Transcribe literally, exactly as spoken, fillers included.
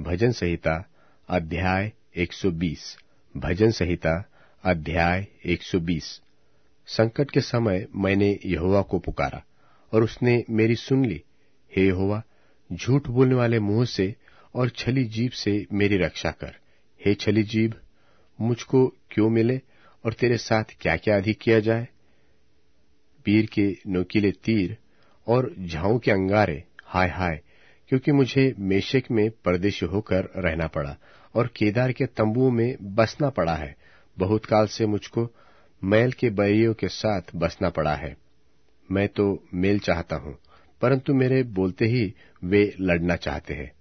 भजन संहिता अध्याय एक सौ बीस। भजन संहिता अध्याय एक सौ बीस। संकट के समय मैंने यहोवा को पुकारा और उसने मेरी सुन ली। हे यहोवा, झूठ बोलने वाले मुंह से और छली जीभ से मेरी रक्षा कर। हे छली जीभ, मुझको क्यों मिले और तेरे साथ क्या क्या अधिक किया जाए। पीर के नोकीले तीर और झाओं के अंगारे, हाय हाय, क्योंकि मुझे मेशेक में परदेशी होकर रहना पड़ा और केदार के तंबुओं में बसना पड़ा है। बहुत काल से मुझको मैल के बैरियों के साथ बसना पड़ा है। मैं तो मेल चाहता हूं, परंतु मेरे बोलते ही वे लड़ना चाहते हैं।